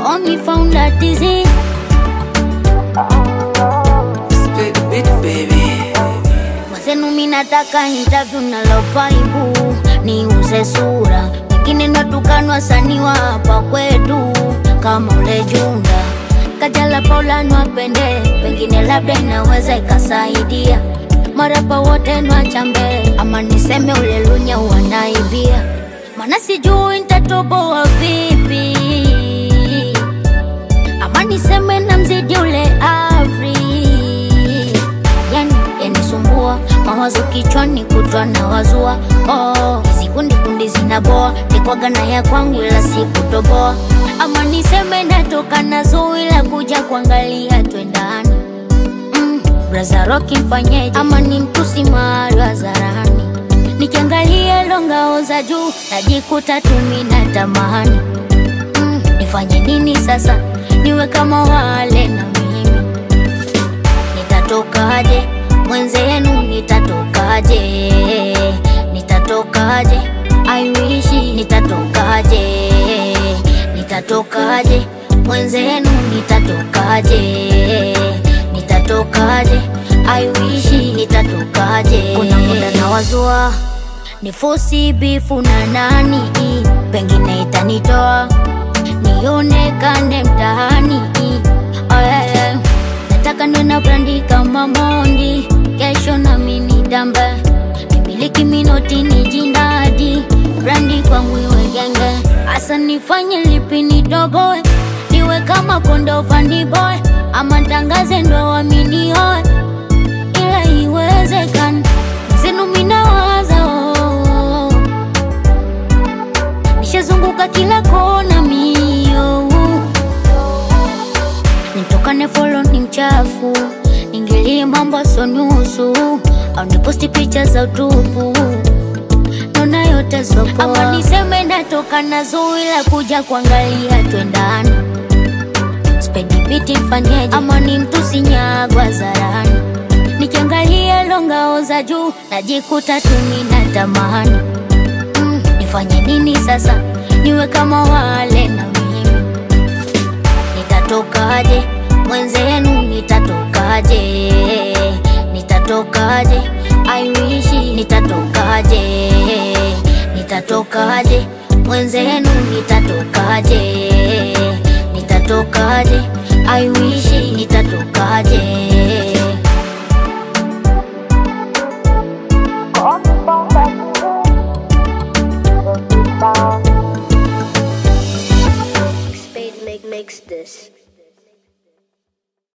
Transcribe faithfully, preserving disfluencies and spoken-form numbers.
Call me found that disease. Split the beat, baby. Mwazenu minataka interview na love vibe, niuze sura, wengine natukanwa sani wa hapa kwetu. Kama ule Junda Kajala Paula nwapende, pengine labda inaweza ikasaidia. Marapa wote nwachambe, ama niseme ule Lunya wanaibia. Mana sijui nitatoboa vipi, ama niseme na mzidi ule Avri. Yani yanisumbua mawazo kichwani kutwa na wazua. Oh, hizi kundi kundi zinaboa, nikwaga na ya kwangu ila sikutoboa. Ama niseme natoka na zui la kuja kuangalia twendani. mm, Braza Rocky mfanyeje, ama ni mtusi mahali wazarani. Nikiangalia longa za juu, najikuta tumi na tamani. mm, Nifanye nini sasa, niwe kama wale na mimi. Nitatokaje, mwenzenu nitatokaje? Nitatokaje, I wish nitatokaje? Nitatokaje, mwenzenu nitatokaje? Nitatokaje, I wish nitatokaje? Kuna muda na wazua nifosi bifu na nani, pengine itanitoa nionekane mtahani. Oh yeah, yeah. Nataka niwe na brandi kama Mondi, kesho na mini dambe, nimiliki minoti ni jindadi, brandi kwangu iwe genge. Asa nifanye lipi nidogoe, niwe kama Kondo Funny Boy, ama tangaze ndo wamini hoe, ila iwezekani. Zenu minawaza oh, nishazunguka kila kona mio. Nitokane follow ni mchafu, ingilie mambo so nusu, au niposti picha za utupu, nona yote sopoa. Ama niseme natoka na zui la kuja kuangalia twendani. Spedi biti mfanyeje, ama ni mtusi nyagwa zarani. Nikiangalia longa za juu, najikuta tumi na tamani. mm, Nifanye nini sasa, niwe kama wale na mimi. Nitatokaje, mwenzenu nitatokaje? Nitatokaje, I wish nitatokaje? Nitatokaje, mwenzenu nitatokaje? Nitatokaje, I wish nitatokaje? Spade make makes this.